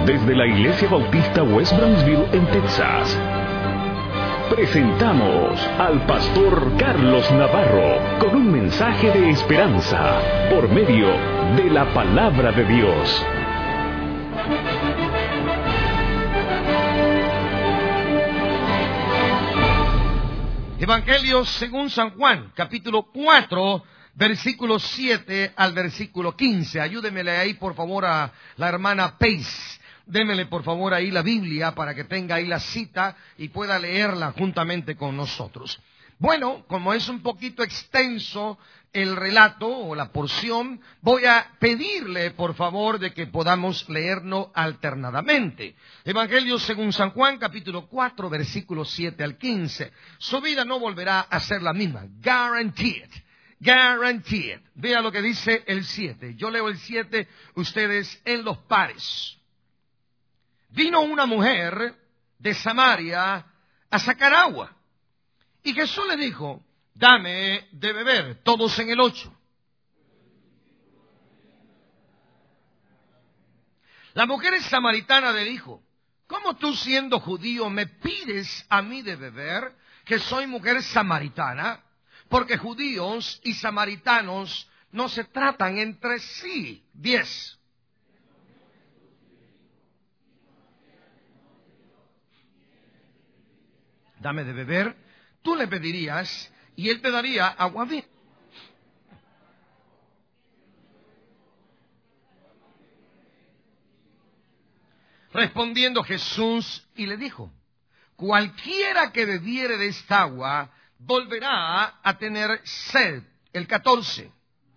Desde la Iglesia Bautista West Brownsville en Texas, presentamos al pastor Carlos Navarro con un mensaje de esperanza por medio de la palabra de Dios. Evangelio según San Juan, capítulo 4, versículo 7 al versículo 15. Ayúdemele ahí, por favor, a la hermana Pace. Démele, por favor, ahí la Biblia para que tenga ahí la cita y pueda leerla juntamente con nosotros. Bueno, como es un poquito extenso el relato o la porción, voy a pedirle, por favor, de que podamos leerlo alternadamente. Evangelio según San Juan, capítulo 4, versículos 7 al 15. Su vida no volverá a ser la misma. Guaranteed. Guaranteed. Vea lo que dice el 7. Yo leo el 7, ustedes en los pares. Vino una mujer de Samaria a sacar agua. Y Jesús le dijo, dame de beber, todos en el 8. La mujer samaritana le dijo, ¿cómo tú siendo judío me pides a mí de beber, que soy mujer samaritana? Porque judíos y samaritanos no se tratan entre sí. 10. Dame de beber, tú le pedirías y él te daría agua viva. Respondiendo Jesús y le dijo, cualquiera que bebiere de esta agua volverá a tener sed. El 14.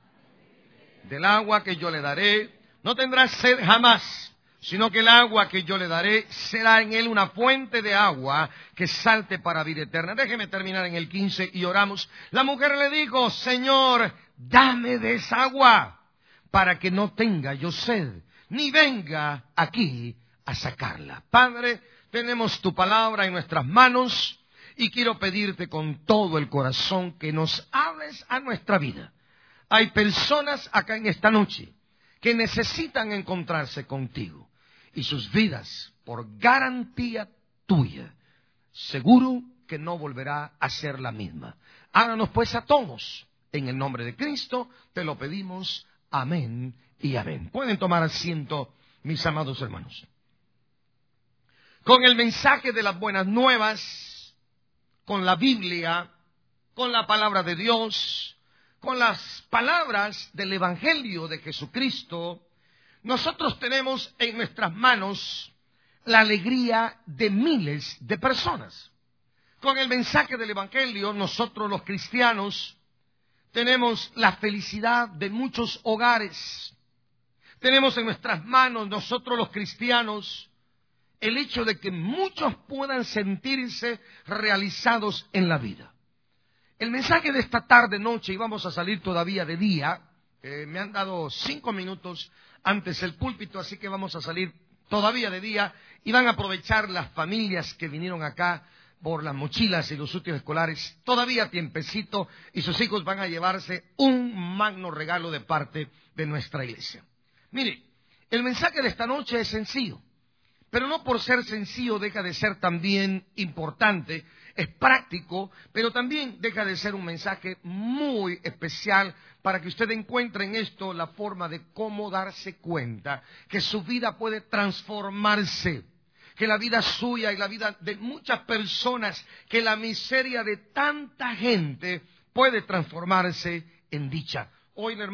Del agua que yo le daré no tendrá sed jamás, sino que el agua que yo le daré será en él una fuente de agua que salte para vida eterna. Déjeme terminar en el 15 y oramos. La mujer le dijo, Señor, dame de esa agua para que no tenga yo sed, ni venga aquí a sacarla. Padre, tenemos tu palabra en nuestras manos y quiero pedirte con todo el corazón que nos hables a nuestra vida. Hay personas acá en esta noche que necesitan encontrarse contigo y sus vidas, por garantía tuya, seguro que no volverá a ser la misma. Háganos pues a todos, en el nombre de Cristo, te lo pedimos, amén y amén. Pueden tomar asiento, mis amados hermanos. Con el mensaje de las buenas nuevas, con la Biblia, con la palabra de Dios, con las palabras del Evangelio de Jesucristo, nosotros tenemos en nuestras manos la alegría de miles de personas. Con el mensaje del Evangelio, nosotros los cristianos tenemos la felicidad de muchos hogares. Tenemos en nuestras manos, nosotros los cristianos, el hecho de que muchos puedan sentirse realizados en la vida. El mensaje de esta tarde, noche, y vamos a salir todavía de día, me han dado 5 minutos antes el púlpito, así que vamos a salir todavía de día y van a aprovechar las familias que vinieron acá por las mochilas y los útiles escolares, todavía tiempecito, y sus hijos van a llevarse un magno regalo de parte de nuestra iglesia. Mire, el mensaje de esta noche es sencillo, pero no por ser sencillo deja de ser también importante. Es práctico, pero también deja de ser un mensaje muy especial para que usted encuentre en esto la forma de cómo darse cuenta que su vida puede transformarse, que la vida suya y la vida de muchas personas, que la miseria de tanta gente puede transformarse en dicha. Hoy la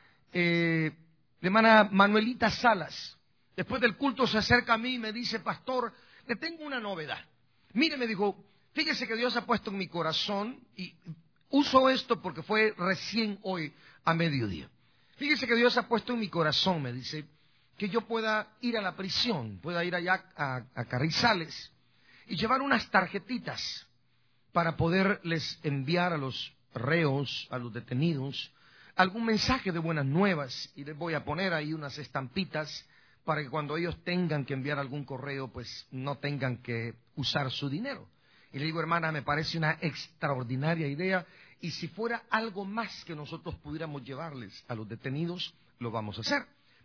hermana Manuelita Salas, después del culto se acerca a mí y me dice, pastor, le tengo una novedad. Mire, me dijo, fíjese que Dios ha puesto en mi corazón, y uso esto porque fue recién hoy a mediodía. Fíjese que Dios ha puesto en mi corazón, me dice, que yo pueda ir a la prisión, pueda ir allá a Carrizales y llevar unas tarjetitas para poderles enviar a los reos, a los detenidos, algún mensaje de buenas nuevas, y les voy a poner ahí unas estampitas para que cuando ellos tengan que enviar algún correo, pues no tengan que usar su dinero. Y le digo, hermana, me parece una extraordinaria idea, y si fuera algo más que nosotros pudiéramos llevarles a los detenidos, lo vamos a hacer.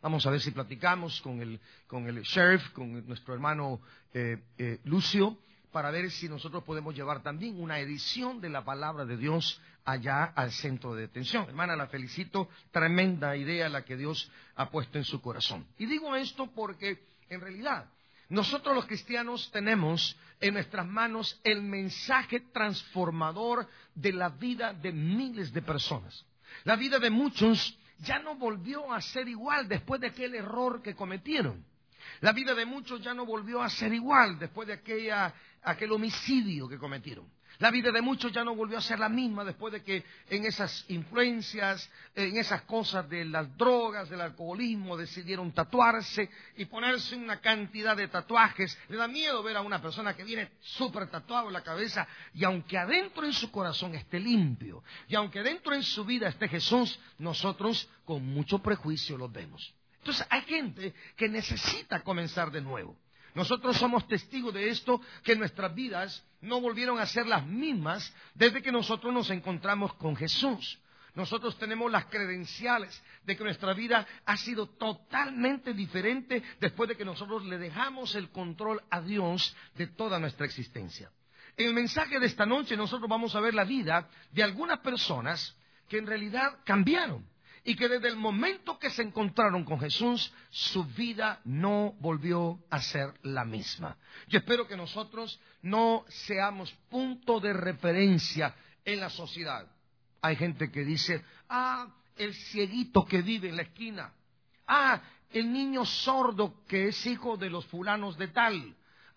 Vamos a ver si platicamos con el sheriff, con nuestro hermano Lucio, para ver si nosotros podemos llevar también una edición de la palabra de Dios allá al centro de detención. Hermana, la felicito, tremenda idea la que Dios ha puesto en su corazón. Y digo esto porque, en realidad, nosotros los cristianos tenemos en nuestras manos el mensaje transformador de la vida de miles de personas. La vida de muchos ya no volvió a ser igual después de aquel error que cometieron. La vida de muchos ya no volvió a ser igual después de aquel homicidio que cometieron. La vida de muchos ya no volvió a ser la misma después de que en esas influencias, en esas cosas de las drogas, del alcoholismo, decidieron tatuarse y ponerse una cantidad de tatuajes. Le da miedo ver a una persona que viene súper tatuado en la cabeza, y aunque adentro en su corazón esté limpio, y aunque dentro en su vida esté Jesús, nosotros con mucho prejuicio los vemos. Entonces hay gente que necesita comenzar de nuevo. Nosotros somos testigos de esto, que nuestras vidas no volvieron a ser las mismas desde que nosotros nos encontramos con Jesús. Nosotros tenemos las credenciales de que nuestra vida ha sido totalmente diferente después de que nosotros le dejamos el control a Dios de toda nuestra existencia. En el mensaje de esta noche nosotros vamos a ver la vida de algunas personas que en realidad cambiaron. Y que desde el momento que se encontraron con Jesús, su vida no volvió a ser la misma. Yo espero que nosotros no seamos punto de referencia en la sociedad. Hay gente que dice, el cieguito que vive en la esquina. El niño sordo que es hijo de los fulanos de tal.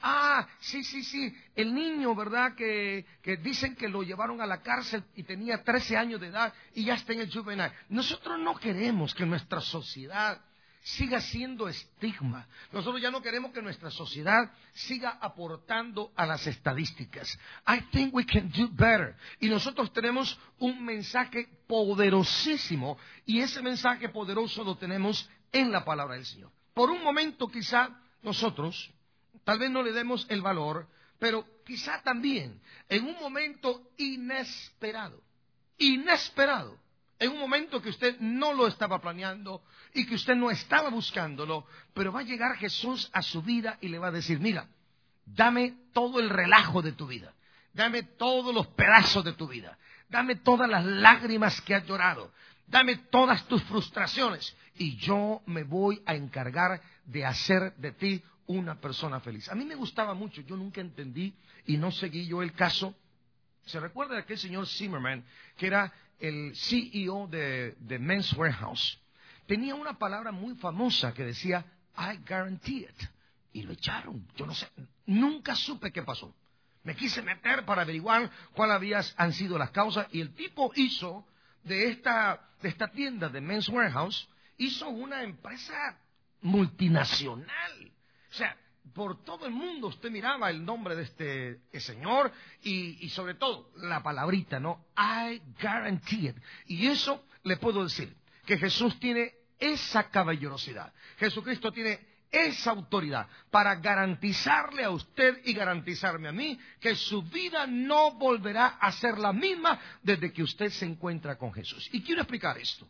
Sí, el niño, ¿verdad? Que dicen que lo llevaron a la cárcel y tenía 13 años de edad y ya está en el juvenil. Nosotros no queremos que nuestra sociedad siga siendo estigma. Nosotros ya no queremos que nuestra sociedad siga aportando a las estadísticas. I think we can do better. Y nosotros tenemos un mensaje poderosísimo, y ese mensaje poderoso lo tenemos en la palabra del Señor. Por un momento quizá nosotros tal vez no le demos el valor, pero quizá también en un momento inesperado, en un momento que usted no lo estaba planeando y que usted no estaba buscándolo, pero va a llegar Jesús a su vida y le va a decir, mira, dame todo el relajo de tu vida, dame todos los pedazos de tu vida, dame todas las lágrimas que has llorado, dame todas tus frustraciones y yo me voy a encargar de hacer de ti una persona feliz. A mí me gustaba mucho, yo nunca entendí y no seguí yo el caso. ¿Se recuerda de aquel señor Zimmerman, que era el CEO de Men's Warehouse? Tenía una palabra muy famosa que decía, I guarantee it. Y lo echaron, yo no sé, nunca supe qué pasó. Me quise meter para averiguar cuáles han sido las causas, y el tipo hizo de esta tienda de Men's Warehouse, hizo una empresa multinacional. O sea, por todo el mundo usted miraba el nombre de este señor y sobre todo la palabrita, ¿no? I guarantee it. Y eso le puedo decir, que Jesús tiene esa caballerosidad. Jesucristo tiene esa autoridad para garantizarle a usted y garantizarme a mí que su vida no volverá a ser la misma desde que usted se encuentra con Jesús. Y quiero explicar esto.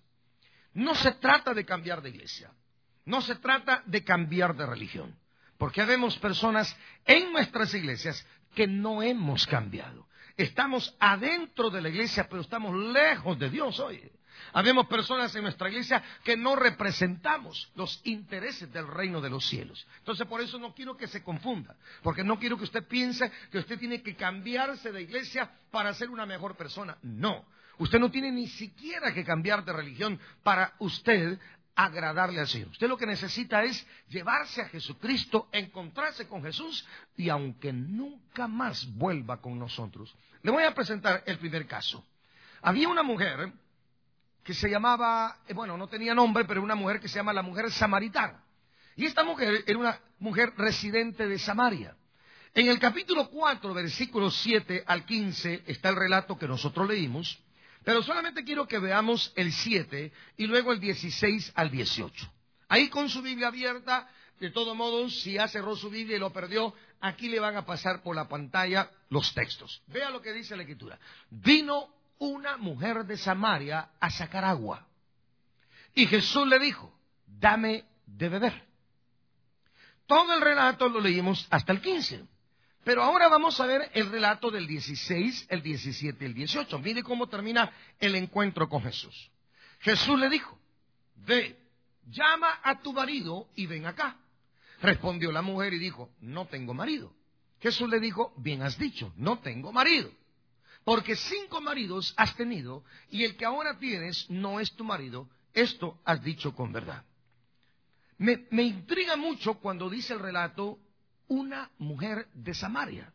No se trata de cambiar de iglesia. No se trata de cambiar de religión. Porque vemos personas en nuestras iglesias que no hemos cambiado. Estamos adentro de la iglesia, pero estamos lejos de Dios hoy. Habemos personas en nuestra iglesia que no representamos los intereses del reino de los cielos. Entonces, por eso no quiero que se confunda. Porque no quiero que usted piense que usted tiene que cambiarse de iglesia para ser una mejor persona. No. Usted no tiene ni siquiera que cambiar de religión para usted agradarle al Señor. Usted lo que necesita es llevarse a Jesucristo, encontrarse con Jesús, y aunque nunca más vuelva con nosotros. Le voy a presentar el primer caso. Había una mujer que se llamaba, no tenía nombre, pero una mujer que se llama la mujer samaritana. Y esta mujer era una mujer residente de Samaria. En el capítulo 4, versículos 7 al 15, está el relato que nosotros leímos. Pero solamente quiero que veamos el 7 y luego el 16 al 18. Ahí con su Biblia abierta, de todos modos, si ya cerró su Biblia y lo perdió, aquí le van a pasar por la pantalla los textos. Vea lo que dice la Escritura. Vino una mujer de Samaria a sacar agua. Y Jesús le dijo, dame de beber. Todo el relato lo leímos hasta el 15. Pero ahora vamos a ver el relato del 16, el 17 y el 18. Mire cómo termina el encuentro con Jesús. Jesús le dijo, ve, llama a tu marido y ven acá. Respondió la mujer y dijo, no tengo marido. Jesús le dijo, bien has dicho, no tengo marido. Porque 5 maridos has tenido y el que ahora tienes no es tu marido. Esto has dicho con verdad. Me intriga mucho cuando dice el relato, una mujer de Samaria.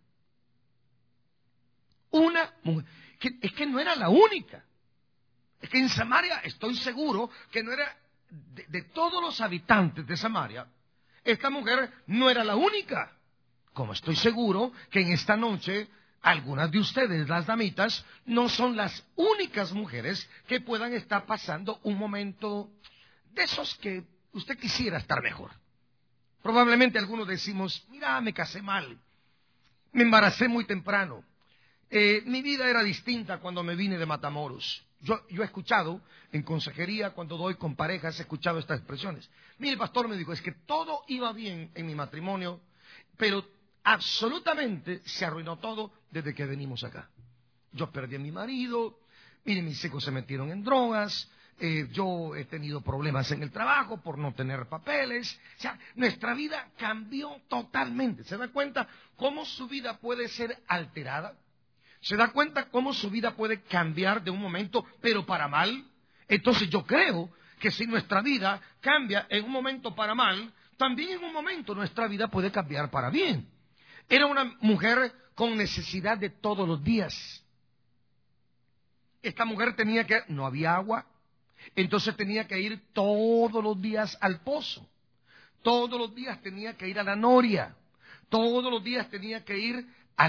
Una mujer. Es que no era la única. Es que en Samaria estoy seguro que no era de todos los habitantes de Samaria. Esta mujer no era la única. Como estoy seguro que en esta noche algunas de ustedes, las damitas, no son las únicas mujeres que puedan estar pasando un momento de esos que usted quisiera estar mejor. Probablemente algunos decimos, mira, me casé mal, me embaracé muy temprano, mi vida era distinta cuando me vine de Matamoros. Yo he escuchado en consejería, cuando doy con parejas, he escuchado estas expresiones. Mire, el pastor me dijo, es que todo iba bien en mi matrimonio, pero absolutamente se arruinó todo desde que venimos acá. Yo perdí a mi marido, mire, mis hijos se metieron en drogas, yo he tenido problemas en el trabajo por no tener papeles. O sea, nuestra vida cambió totalmente. ¿Se da cuenta cómo su vida puede ser alterada? ¿Se da cuenta cómo su vida puede cambiar de un momento, pero para mal? Entonces yo creo que si nuestra vida cambia en un momento para mal, también en un momento nuestra vida puede cambiar para bien. Era una mujer con necesidad de todos los días. Esta mujer no había agua, entonces tenía que ir todos los días al pozo. Todos los días tenía que ir a la noria. Todos los días tenía que ir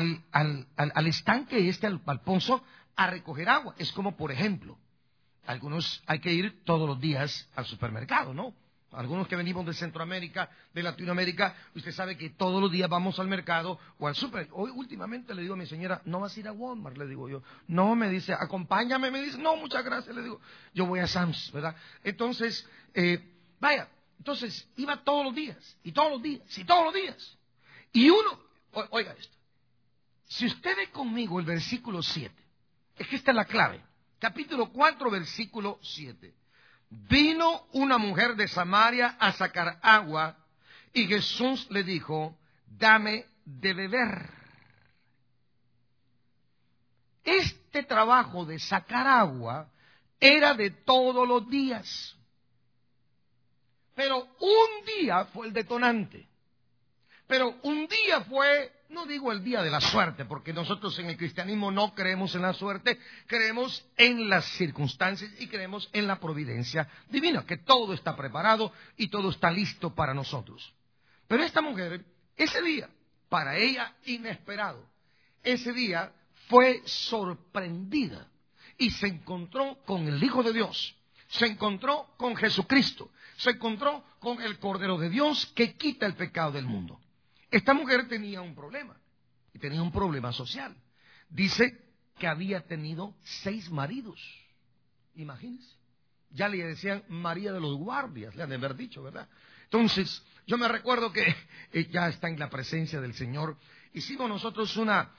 al estanque al pozo a recoger agua. Es como, por ejemplo, algunos hay que ir todos los días al supermercado, ¿no? Algunos que venimos de Centroamérica, de Latinoamérica, usted sabe que todos los días vamos al mercado o al super. Hoy últimamente le digo a mi señora, no vas a ir a Walmart, le digo yo. No, me dice, acompáñame, me dice, no, muchas gracias, le digo. Yo voy a Sam's, ¿verdad? Entonces, entonces iba todos los días, y todos los días, y todos los días. Y oiga esto, si usted ve conmigo el versículo 7, es que esta es la clave. Capítulo 4, versículo 7. Vino una mujer de Samaria a sacar agua y Jesús le dijo, dame de beber. Este trabajo de sacar agua era de todos los días. Pero un día fue el detonante. Pero un día fue, no digo el día de la suerte, porque nosotros en el cristianismo no creemos en la suerte, creemos en las circunstancias y creemos en la providencia divina, que todo está preparado y todo está listo para nosotros. Pero esta mujer, ese día, para ella inesperado, ese día fue sorprendida y se encontró con el Hijo de Dios, se encontró con Jesucristo, se encontró con el Cordero de Dios que quita el pecado del mundo. Esta mujer tenía un problema, y tenía un problema social. Dice que había tenido 6 maridos. Imagínense. Ya le decían María de los Guardias, le han de haber dicho, ¿verdad? Entonces, yo me recuerdo que ya está en la presencia del Señor. Hicimos nosotros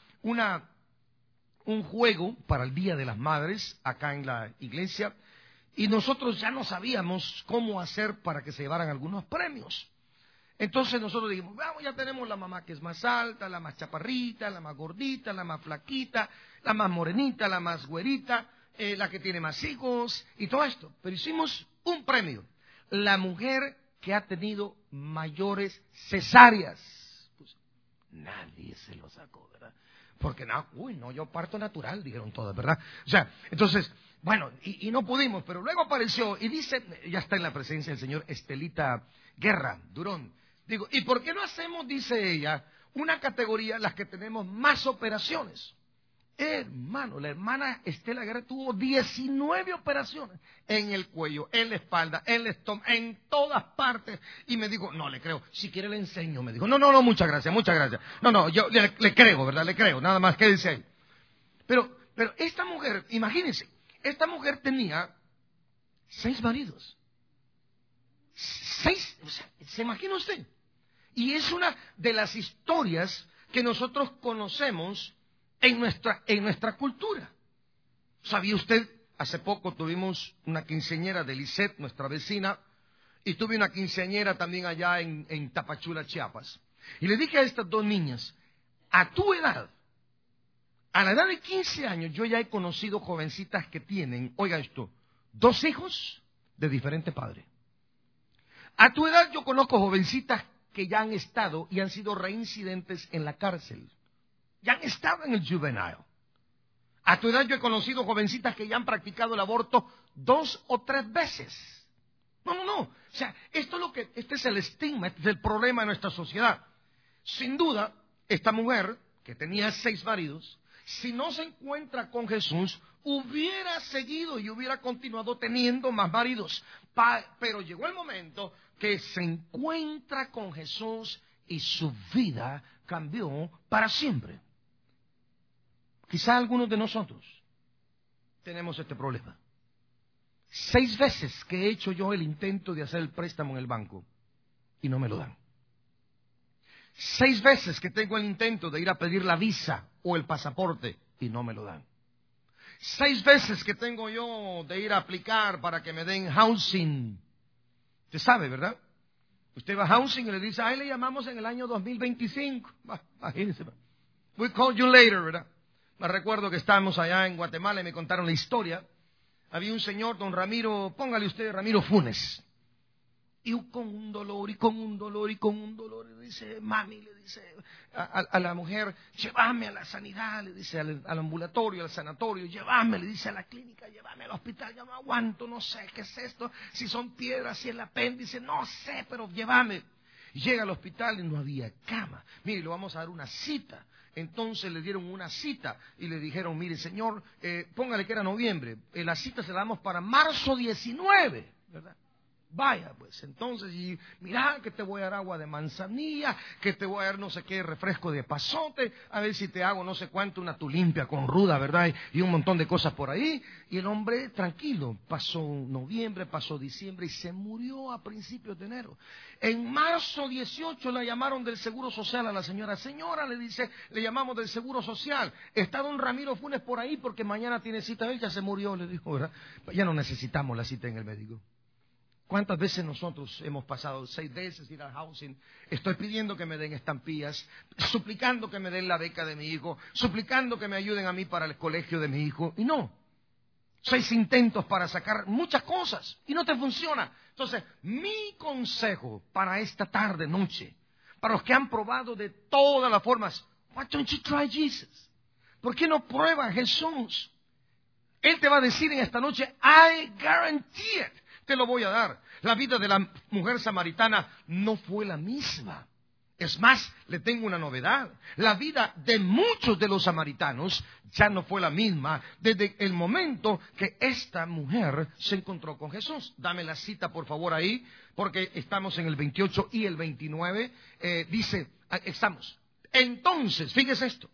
un juego para el Día de las Madres acá en la iglesia, y nosotros ya no sabíamos cómo hacer para que se llevaran algunos premios. Entonces nosotros dijimos, vamos, ya tenemos la mamá que es más alta, la más chaparrita, la más gordita, la más flaquita, la más morenita, la más güerita, la que tiene más hijos y todo esto. Pero hicimos un premio, la mujer que ha tenido mayores cesáreas. Pues nadie se lo sacó, ¿verdad? Porque no, yo parto natural, dijeron todas, ¿verdad? O sea, entonces, bueno, y no pudimos, pero luego apareció y dice, ya está en la presencia del Señor, Estelita Guerra, Durón. Digo, ¿y por qué no hacemos, dice ella, una categoría en las que tenemos más operaciones? Hermano, la hermana Estela Guerra tuvo 19 operaciones en el cuello, en la espalda, en el estómago, en todas partes. Y me dijo, no le creo, si quiere le enseño. Me dijo, no, muchas gracias. No, yo le creo, ¿verdad? Le creo, nada más, quédese ahí. Pero esta mujer, imagínense, esta mujer tenía 6 maridos. O sea, ¿se imagina usted? Y es una de las historias que nosotros conocemos en nuestra cultura. ¿Sabía usted? Hace poco tuvimos una quinceañera de Lisette, nuestra vecina, y tuve una quinceañera también allá en Tapachula, Chiapas. Y le dije a estas dos niñas, a tu edad, a la edad de 15 años, yo ya he conocido jovencitas que tienen, oiga esto, 2 hijos de diferente padre. A tu edad yo conozco jovencitas que ya han estado y han sido reincidentes en la cárcel. Ya han estado en el juvenile. A tu edad yo he conocido jovencitas que ya han practicado el aborto 2 o 3 veces. No. O sea, este es el estigma, este es el problema de nuestra sociedad. Sin duda, esta mujer, que tenía 6 maridos, si no se encuentra con Jesús, hubiera seguido y hubiera continuado teniendo más maridos. Pero llegó el momento que se encuentra con Jesús y su vida cambió para siempre. Quizá algunos de nosotros tenemos este problema. 6 veces que he hecho yo el intento de hacer el préstamo en el banco y no me lo dan. 6 veces que tengo el intento de ir a pedir la visa o el pasaporte y no me lo dan. 6 veces que tengo yo de ir a aplicar para que me den housing. Usted sabe, ¿verdad? Usted va a housing y le dice, ahí le llamamos en el año 2025. Imagínense. We'll call you later, ¿verdad? Me recuerdo que estábamos allá en Guatemala y me contaron la historia. Había un señor, don Ramiro, póngale usted Ramiro Funes. Y con un dolor, y con un dolor, y con un dolor. Le dice, mami, le dice a la mujer, llévame a la sanidad, le dice al ambulatorio, al sanatorio, llévame, le dice a la clínica, llévame al hospital, ya no aguanto, no sé qué es esto, si son piedras, si es el apéndice, no sé, pero llévame. Y llega al hospital y no había cama. Mire, le vamos a dar una cita. Entonces le dieron una cita y le dijeron, mire señor, póngale que era noviembre, la cita se la damos para marzo 19, ¿verdad? Vaya, pues, entonces, y mira que te voy a dar agua de manzanilla, que te voy a dar no sé qué refresco de pasote, a ver si te hago no sé cuánto, una tulimpia con ruda, ¿verdad? Y un montón de cosas por ahí. Y el hombre, tranquilo, pasó noviembre, pasó diciembre y se murió a principios de enero. En marzo 18 la llamaron del Seguro Social a la señora. Señora, le dice, le llamamos del Seguro Social. Está don Ramiro Funes por ahí porque mañana tiene cita. Él ya se murió, le dijo, ¿verdad? Ya no necesitamos la cita en el médico. ¿Cuántas veces nosotros hemos pasado 6 veces ir al housing? Estoy pidiendo que me den estampillas, suplicando que me den la beca de mi hijo, suplicando que me ayuden a mí para el colegio de mi hijo. Y no. 6 intentos para sacar muchas cosas y no te funciona. Entonces, mi consejo para esta tarde, noche, para los que han probado de todas las formas, why don't you try Jesus? ¿Por qué no prueba a Jesús? Él te va a decir en esta noche, I guarantee it. Te lo voy a dar. La vida de la mujer samaritana no fue la misma. Es más, le tengo una novedad. La vida de muchos de los samaritanos ya no fue la misma desde el momento que esta mujer se encontró con Jesús. Dame la cita, por favor, ahí, porque estamos en el 28 y el 29. Estamos. Entonces, fíjese esto.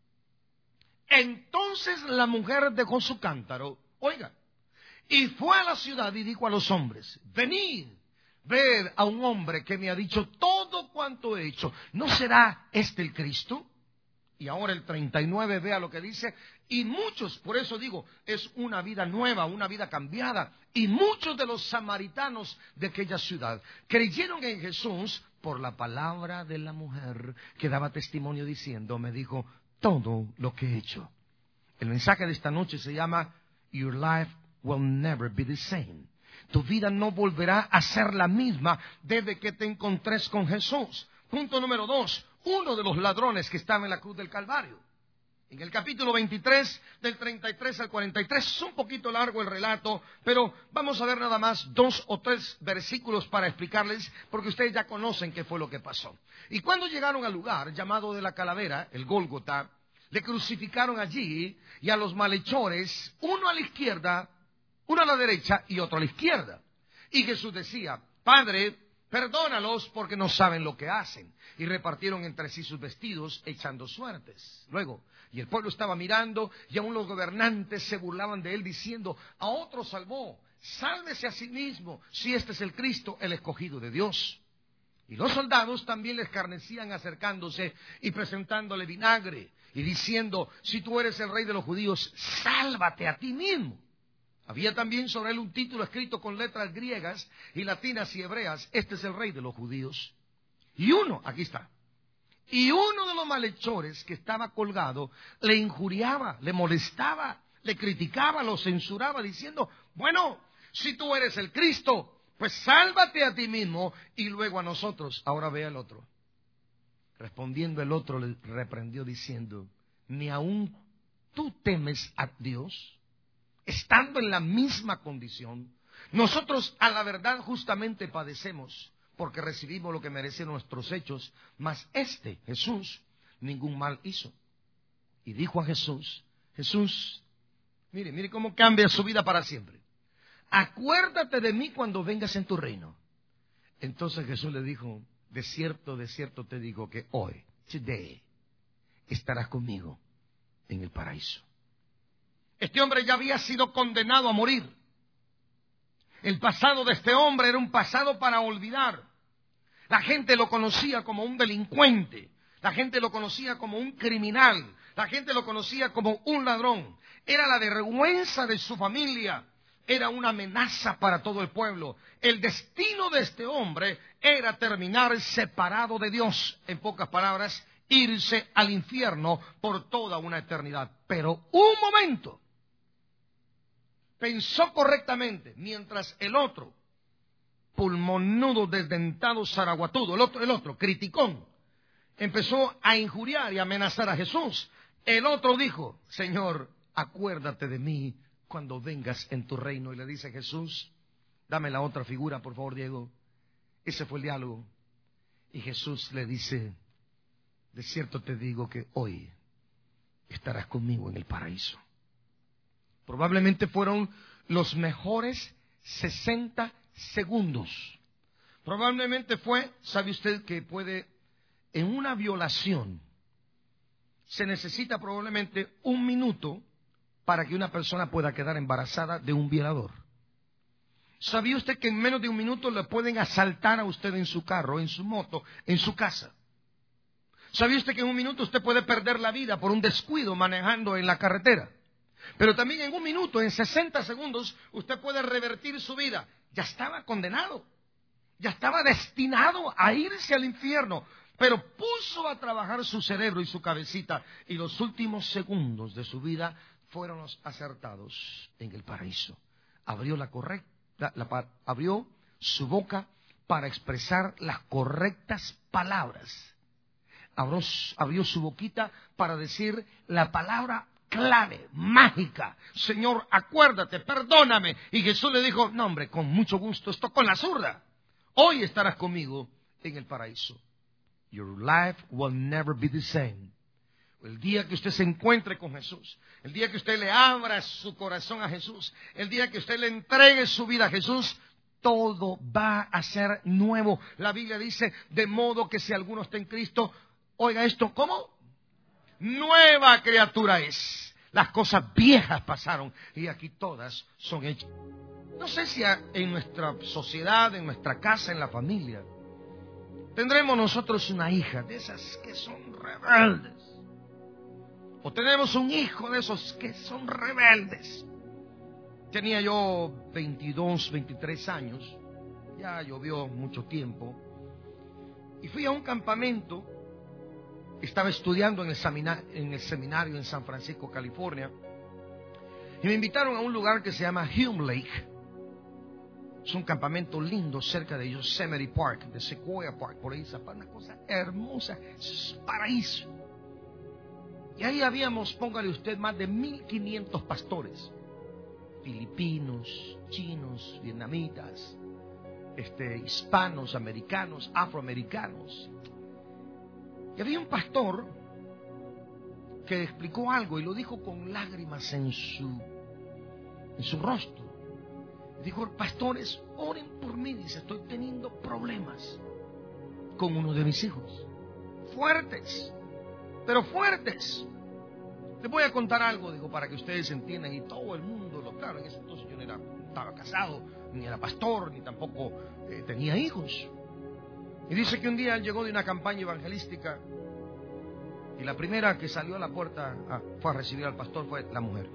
Entonces la mujer dejó su cántaro. Oiga. Y fue a la ciudad y dijo a los hombres, venid, ved a un hombre que me ha dicho todo cuanto he hecho. ¿No será este el Cristo? Y ahora el 39, vea lo que dice. Y muchos, por eso digo, es una vida nueva, una vida cambiada. Y muchos de los samaritanos de aquella ciudad creyeron en Jesús por la palabra de la mujer que daba testimonio diciendo, me dijo todo lo que he hecho. El mensaje de esta noche se llama Your Life will never be the same. Tu vida no volverá a ser la misma desde que te encontres con Jesús. Punto número 2. Uno de los ladrones que estaba en la cruz del Calvario. En el capítulo 23, del 33 al 43, es un poquito largo el relato, pero vamos a ver nada más 2 o 3 versículos para explicarles, porque ustedes ya conocen qué fue lo que pasó. Y cuando llegaron al lugar llamado de la calavera, el Gólgota, le crucificaron allí y a los malhechores, uno a la izquierda, uno a la derecha y otro a la izquierda. Y Jesús decía, Padre, perdónalos porque no saben lo que hacen. Y repartieron entre sí sus vestidos echando suertes. Luego, y el pueblo estaba mirando y aún los gobernantes se burlaban de él diciendo, a otro salvó, sálvese a sí mismo, si este es el Cristo, el escogido de Dios. Y los soldados también le escarnecían acercándose y presentándole vinagre y diciendo: si tú eres el rey de los judíos, sálvate a ti mismo. Había también sobre él un título escrito con letras griegas y latinas y hebreas: este es el rey de los judíos. Aquí está. Y uno de los malhechores que estaba colgado le injuriaba, le molestaba, le criticaba, lo censuraba, diciendo: bueno, si tú eres el Cristo, pues sálvate a ti mismo y luego a nosotros. Ahora ve al otro. Respondiendo el otro le reprendió diciendo: ¿ni aún tú temes a Dios, estando en la misma condición? Nosotros a la verdad justamente padecemos, porque recibimos lo que merecen nuestros hechos, mas este, Jesús, ningún mal hizo. Y dijo a Jesús: Jesús, mire cómo cambia su vida para siempre. Acuérdate de mí cuando vengas en tu reino. Entonces Jesús le dijo: de cierto te digo que hoy, today, estarás conmigo en el paraíso. Este hombre ya había sido condenado a morir. El pasado de este hombre era un pasado para olvidar. La gente lo conocía como un delincuente. La gente lo conocía como un criminal. La gente lo conocía como un ladrón. Era la vergüenza de su familia. Era una amenaza para todo el pueblo. El destino de este hombre era terminar separado de Dios. En pocas palabras, irse al infierno por toda una eternidad. Pero un momento, pensó correctamente, mientras el otro, pulmonudo, desdentado, zaraguatudo, el otro, criticón, empezó a injuriar y amenazar a Jesús. El otro dijo: Señor, acuérdate de mí cuando vengas en tu reino. Y le dice Jesús: dame la otra figura, por favor, Diego. Ese fue el diálogo. Y Jesús le dice: de cierto te digo que hoy estarás conmigo en el paraíso. Probablemente fueron los mejores 60 segundos. Probablemente sabe usted que en una violación, se necesita probablemente 1 minuto para que una persona pueda quedar embarazada de un violador. ¿Sabía usted que en menos de 1 minuto le pueden asaltar a usted en su carro, en su moto, en su casa? ¿Sabía usted que en 1 minuto usted puede perder la vida por un descuido manejando en la carretera? Pero también en 1 minuto, en 60 segundos, usted puede revertir su vida. Ya estaba condenado, ya estaba destinado a irse al infierno, pero puso a trabajar su cerebro y su cabecita, y los últimos segundos de su vida fueron los acertados en el paraíso. Abrió abrió su boca para expresar las correctas palabras. Abrió su boquita para decir la palabra clave, mágica: Señor, acuérdate, perdóname. Y Jesús le dijo: no, hombre, con mucho gusto, esto con la zurda. Hoy estarás conmigo en el paraíso. Your life will never be the same. El día que usted se encuentre con Jesús, el día que usted le abra su corazón a Jesús, el día que usted le entregue su vida a Jesús, todo va a ser nuevo. La Biblia dice: de modo que si alguno está en Cristo, oiga esto, ¿cómo? Nueva criatura es. Las cosas viejas pasaron y aquí todas son hechas. No sé si en nuestra sociedad, en nuestra casa, en la familia, tendremos nosotros una hija de esas que son rebeldes. O tenemos un hijo de esos que son rebeldes. Tenía yo 22, 23 años. Ya llovió mucho tiempo. Y fui a un campamento. Estaba estudiando en el seminario en San Francisco, California. Y me invitaron a un lugar que se llama Hume Lake. Es un campamento lindo cerca de Yosemite Park, de Sequoia Park. Por ahí, una cosa hermosa. Es paraíso. Y ahí habíamos, póngale usted, más de 1,500 pastores. Filipinos, chinos, vietnamitas, hispanos, americanos, afroamericanos. Y había un pastor que explicó algo y lo dijo con lágrimas en su rostro. Dijo: pastores, oren por mí. Dice: estoy teniendo problemas con uno de mis hijos. Fuertes, pero fuertes. Les voy a contar algo, digo, para que ustedes entiendan. Y todo el mundo, claro, en ese entonces yo no era estaba casado, ni era pastor, ni tampoco tenía hijos. Y dice que un día él llegó de una campaña evangelística y la primera que salió a la puerta fue a recibir al pastor fue la mujer.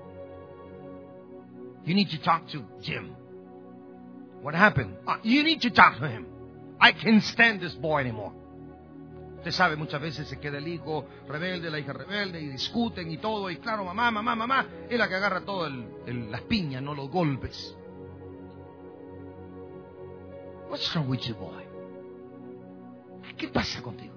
You need to talk to Jim. What happened? You need to talk to him. I can't stand this boy anymore. Usted sabe, muchas veces se queda el hijo rebelde, la hija rebelde, y discuten y todo, y claro, mamá, es la que agarra todo las piñas, no los golpes. What's wrong with you, boy? ¿Qué pasa contigo?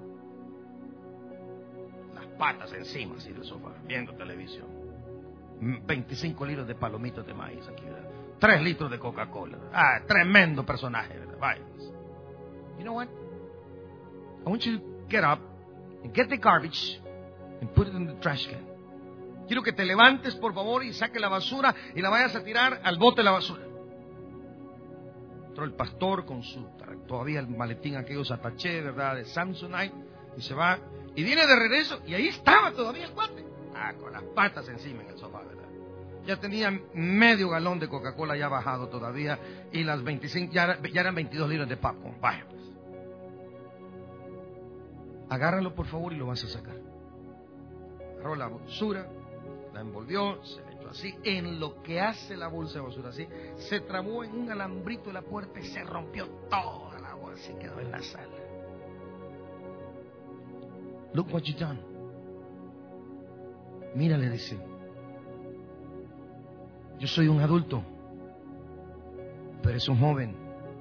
Las patas encima, así del sofá, viendo televisión. 25 litros de palomitas de maíz aquí, ¿verdad? 3 litros de Coca-Cola. Tremendo personaje, ¿verdad? Vaya. You know what? I want you to get up and get the garbage and put it in the trash can. Quiero que te levantes, por favor, y saque la basura y la vayas a tirar al bote de la basura. Entró el pastor con todavía el maletín aquello ataché, ¿verdad? De Samsonite, y se va, y viene de regreso, y ahí estaba todavía el cuate. Con las patas encima en el sofá, ¿verdad? Ya tenía medio galón de Coca-Cola ya bajado todavía, y las 25, ya eran 22 litros de popcorn. Vaya, pues. Agárralo, por favor, y lo vas a sacar. Agarró la basura, la envolvió, se le echó así. En lo que hace la bolsa de basura así, se trabó en un alambrito de la puerta y se rompió toda la bolsa y quedó en la sala. Look what you done. Mira, le dice, yo soy un adulto, pero es un joven.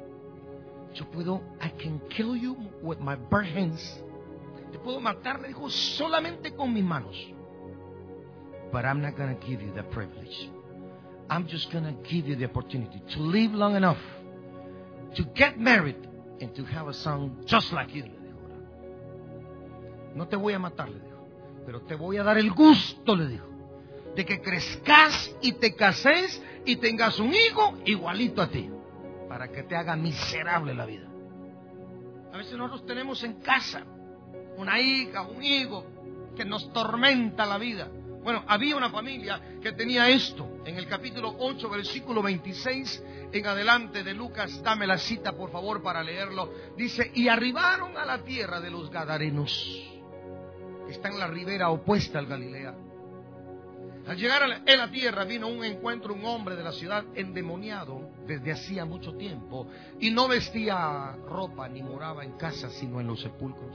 Yo puedo, I can kill you with my bare hands. Te puedo matar, le dijo, solamente con mis manos. But I'm not going to give you that privilege. I'm just going to give you the opportunity to live long enough to get married and to have a son just like you, le dijo. No te voy a matar, le dijo, pero te voy a dar el gusto, le dijo, de que crezcas y te cases y tengas un hijo igualito a ti, para que te haga miserable la vida. A veces nosotros tenemos en casa una hija, un hijo que nos tormenta la vida. Bueno, había una familia que tenía esto. En el capítulo 8, versículo 26 en adelante de Lucas, dame la cita por favor para leerlo. Dice, y arribaron a la tierra de los Gadarenos, que está en la ribera opuesta al Galilea. Al llegar a la tierra vino un encuentro, un hombre de la ciudad endemoniado desde hacía mucho tiempo, y no vestía ropa ni moraba en casa, sino en los sepulcros.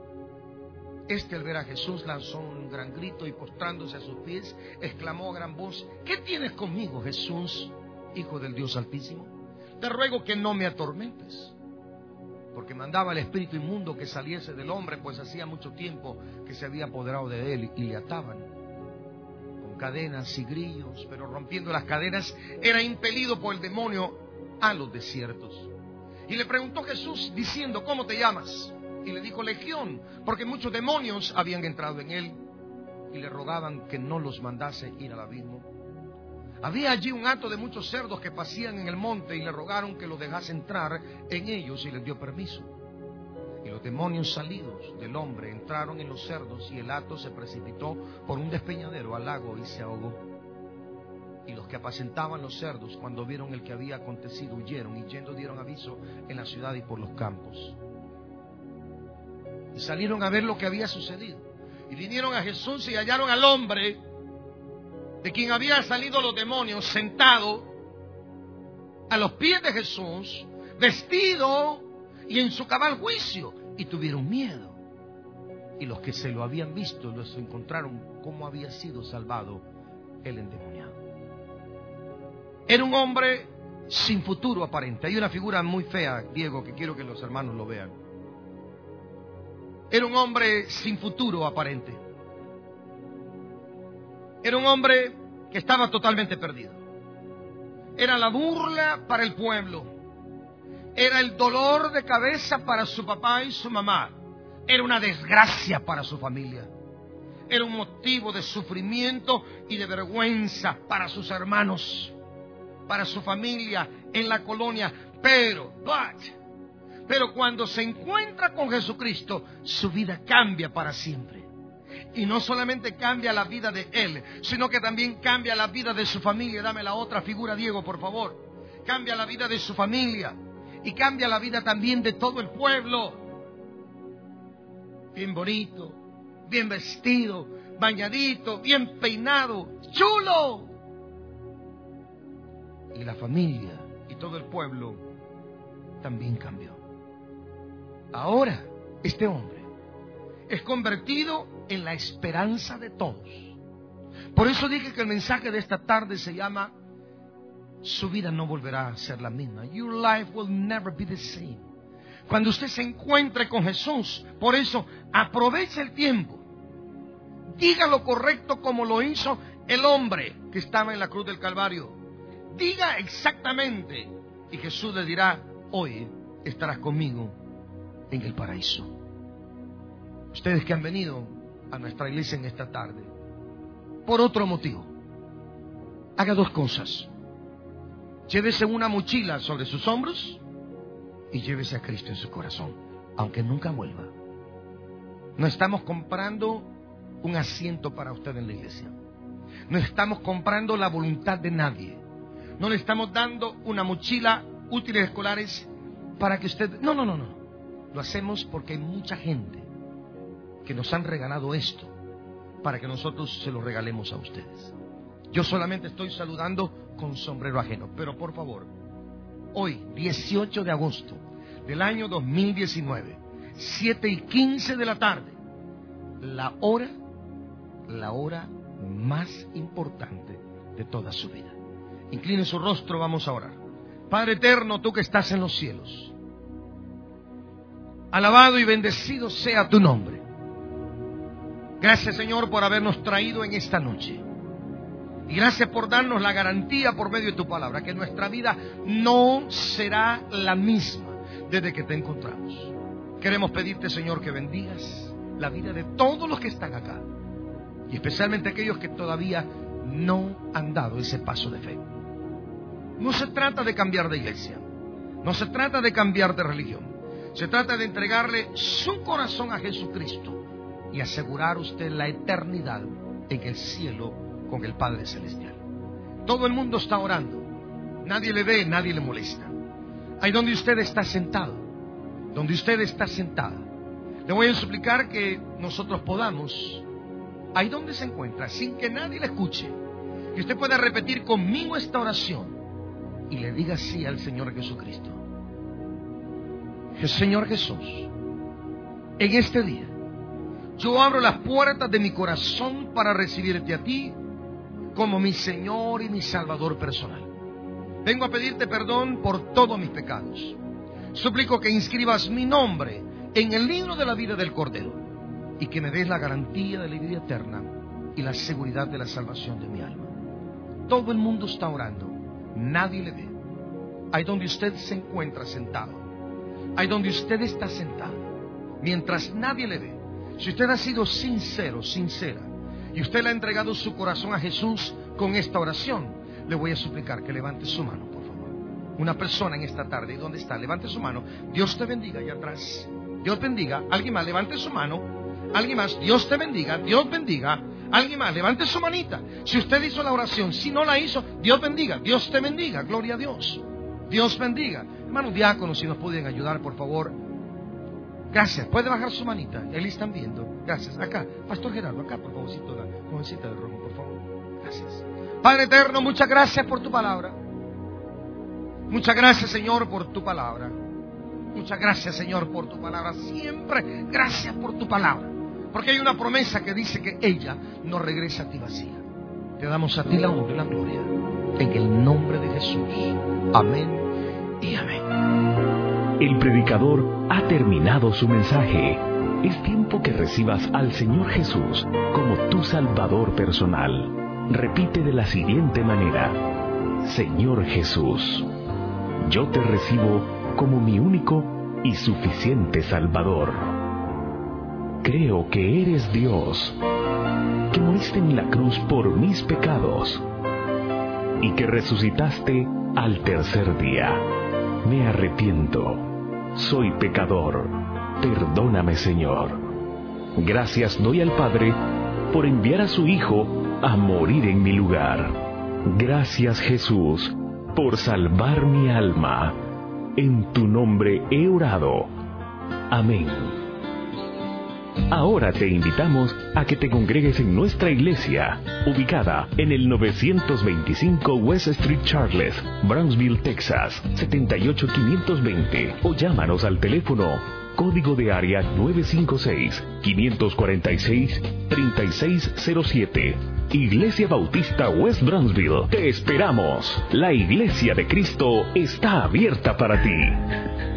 Al ver a Jesús lanzó un gran grito y postrándose a sus pies, exclamó a gran voz, ¿qué tienes conmigo, Jesús, Hijo del Dios Altísimo? Te ruego que no me atormentes. Porque mandaba al espíritu inmundo que saliese del hombre, pues hacía mucho tiempo que se había apoderado de él, y le ataban con cadenas y grillos, pero rompiendo las cadenas era impelido por el demonio a los desiertos. Y le preguntó Jesús diciendo, ¿cómo te llamas? Y le dijo, Legión, porque muchos demonios habían entrado en él, y le rogaban que no los mandase ir al abismo. Había allí un hato de muchos cerdos que pasían en el monte, y le rogaron que los dejase entrar en ellos, y les dio permiso. Y los demonios salidos del hombre entraron en los cerdos, y el hato se precipitó por un despeñadero al lago y se ahogó. Y los que apacentaban los cerdos, cuando vieron el que había acontecido, huyeron, y yendo dieron aviso en la ciudad y por los campos. Y salieron a ver lo que había sucedido. Y vinieron a Jesús y hallaron al hombre de quien habían salido los demonios, sentado a los pies de Jesús, vestido y en su cabal juicio. Y tuvieron miedo. Y los que se lo habían visto, los encontraron cómo había sido salvado el endemoniado. Era un hombre sin futuro aparente. Hay una figura muy fea, Diego, que quiero que los hermanos lo vean. Era un hombre sin futuro aparente. Era un hombre que estaba totalmente perdido. Era la burla para el pueblo. Era el dolor de cabeza para su papá y su mamá. Era una desgracia para su familia. Era un motivo de sufrimiento y de vergüenza para sus hermanos, para su familia en la colonia. Pero cuando se encuentra con Jesucristo, su vida cambia para siempre. Y no solamente cambia la vida de él, sino que también cambia la vida de su familia. Dame la otra figura, Diego, por favor. Cambia la vida de su familia y cambia la vida también de todo el pueblo. Bien bonito, bien vestido, bañadito, bien peinado, chulo. Y la familia y todo el pueblo también cambió. Ahora, este hombre es convertido en la esperanza de todos. Por eso dije que el mensaje de esta tarde se llama: su vida no volverá a ser la misma. Your life will never be the same. Cuando usted se encuentre con Jesús, por eso aproveche el tiempo. Diga lo correcto como lo hizo el hombre que estaba en la cruz del Calvario. Diga exactamente y Jesús le dirá: hoy estarás conmigo en el paraíso. Ustedes que han venido a nuestra iglesia en esta tarde por otro motivo, haga dos cosas: llévese una mochila sobre sus hombros y llévese a Cristo en su corazón, aunque nunca vuelva. No estamos comprando un asiento para usted en la iglesia. No estamos comprando la voluntad de nadie. No le estamos dando una mochila, útiles escolares para que usted... No. Lo hacemos porque hay mucha gente que nos han regalado esto para que nosotros se lo regalemos a ustedes. Yo solamente estoy saludando con sombrero ajeno. Pero por favor, hoy, 18 de agosto del año 2019, 7:15 de la tarde, la hora más importante de toda su vida. Incline su rostro, vamos a orar. Padre eterno, tú que estás en los cielos, alabado y bendecido sea tu nombre. Gracias, Señor, por habernos traído en esta noche. Y gracias por darnos la garantía por medio de tu palabra que nuestra vida no será la misma desde que te encontramos. Queremos pedirte, Señor, que bendigas la vida de todos los que están acá, y especialmente aquellos que todavía no han dado ese paso de fe. No se trata de cambiar de iglesia, no se trata de cambiar de religión, se trata de entregarle su corazón a Jesucristo y asegurar usted la eternidad en el cielo con el Padre Celestial. Todo el mundo está orando, nadie le ve, nadie le molesta. Ahí donde usted está sentado, donde usted está sentada, le voy a suplicar que nosotros podamos, ahí donde se encuentra, sin que nadie le escuche, que usted pueda repetir conmigo esta oración y le diga sí al Señor Jesucristo. Señor Jesús, en este día yo abro las puertas de mi corazón para recibirte a ti como mi Señor y mi Salvador personal. Vengo a pedirte perdón por todos mis pecados. Suplico que inscribas mi nombre en el libro de la vida del Cordero y que me des la garantía de la vida eterna y la seguridad de la salvación de mi alma. Todo el mundo está orando, nadie le ve. Ahí donde usted se encuentra sentado, ahí donde usted está sentado, mientras nadie le ve, si usted ha sido sincero, sincera, y usted le ha entregado su corazón a Jesús con esta oración, le voy a suplicar que levante su mano, por favor. Una persona en esta tarde, ¿dónde está? Levante su mano. Dios te bendiga, allá atrás. Dios bendiga. Alguien más, levante su mano. Alguien más, Dios te bendiga, Dios bendiga. Alguien más, levante su manita. Si usted hizo la oración, si no la hizo, Dios bendiga, Dios te bendiga, gloria a Dios. Dios bendiga. Hermanos diáconos, si nos pueden ayudar, por favor. Gracias. Puede bajar su manita. Él están viendo. Gracias. Acá, Pastor Gerardo, acá, por favorcito, la jovencita de rojo, por favor. Gracias. Padre eterno, muchas gracias por tu palabra. Muchas gracias, Señor, por tu palabra. Muchas gracias, Señor, por tu palabra. Siempre gracias por tu palabra. Porque hay una promesa que dice que ella no regresa a ti vacía. Te damos a ti la honra y la gloria. En el nombre de Jesús. Amén y amén. El predicador ha terminado su mensaje. Es tiempo que recibas al Señor Jesús como tu Salvador personal. Repite de la siguiente manera: Señor Jesús, yo te recibo como mi único y suficiente Salvador. Creo que eres Dios, que moriste en la cruz por mis pecados y que resucitaste al tercer día. Me arrepiento, soy pecador, perdóname, Señor. Gracias doy al Padre por enviar a su Hijo a morir en mi lugar. Gracias, Jesús, por salvar mi alma. En tu nombre he orado. Amén. Ahora te invitamos a que te congregues en nuestra iglesia, ubicada en el 925 West Street Charles, Brownsville, Texas, 78520, o llámanos al teléfono código de área 956-546-3607. Iglesia Bautista West Brownsville, te esperamos. La Iglesia de Cristo está abierta para ti.